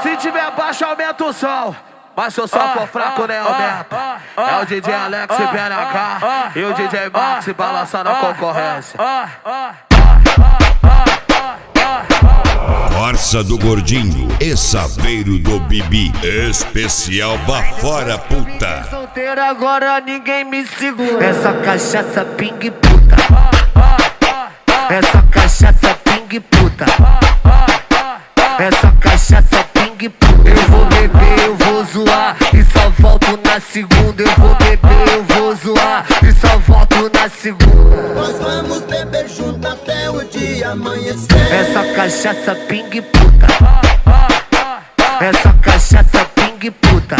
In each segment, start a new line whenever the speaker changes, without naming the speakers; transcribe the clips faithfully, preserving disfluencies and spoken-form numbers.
Se tiver baixo, aumenta o som. Mas se o som for fraco, nem aumenta. É o D J Alex e B N H e o D J Max balançando a concorrência.
Força do Gordinho e Saveiro do Bibi. Especial Bafora Puta.
Solteiro agora ninguém me segura. Essa cachaça ping puta. Essa cachaça ping puta. Essa cachaça ping puta. Eu vou beber, eu vou zoar e só volto na segunda. Eu vou beber, eu vou zoar e só volto na segunda.
Nós vamos beber junto até o dia amanhecer.
Essa cachaça ping puta. Essa cachaça ping puta.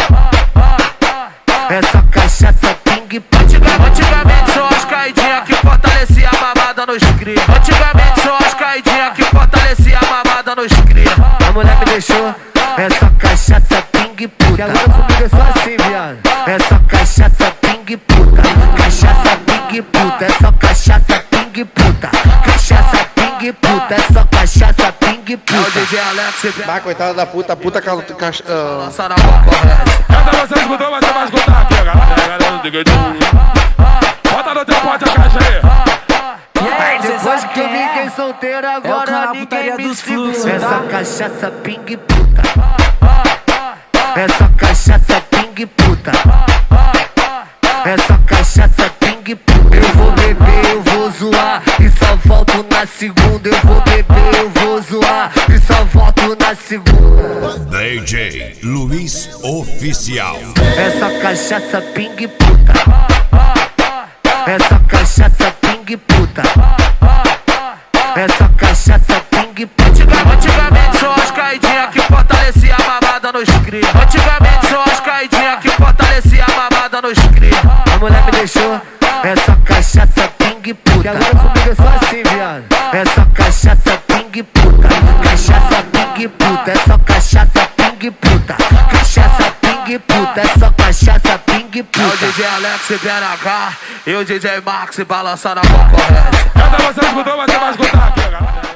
Essa cachaça ping puta.
Antigamente são as caidinhas que fortalecia a mamada nos cria. Antigamente são as caidinhas que fortalecia a mamada nos cria.
A mulher me deixou. Essa cachaça ping puta. Que agora comigo é só assim, viado. Essa cachaça ping puta. Cachaça ping puta. Essa cachaça ping puta. Cachaça ping puta. Essa cachaça ping puta.
É o D J Alex e B N H
Vai, coitada da puta, puta caixa. Caixa.
balançando a concorrência.
Canta você escutou, mas você vai escutar aqui, galera. Bota no teu pote a caixa aí.
Depois que eu fiquei solteiro, agora
canal
ninguém
Putaria
me
dos
segura.
Fluxos,
Essa
tá?
cachaça ping puta. Essa cachaça ping puta. Essa cachaça ping puta. Eu vou beber, eu vou zoar e só volto na segunda. Eu vou beber, eu vou zoar e só volto na segunda.
D J Luiz Oficial.
Essa cachaça ping puta. Essa cachaça ping puta. Essa cachaça ping puta.
Antigamente são as caidinhas que fortalecia a mamada nos cria. Antigamente são as caidinhas que fortalecia a mamada nos cria.
A mulher me deixou. Essa cachaça ping puta. Que agora comigo é só assim, viado. Essa cachaça ping puta. Cachaça ping puta. Essa cachaça ping puta. Cachaça ping puta. Essa cachaça ping
É o
puta.
D J Alex e B N H e o D J Max balançando a concorrência.
Canta você escutou, mas você vai escutar aqui, galera.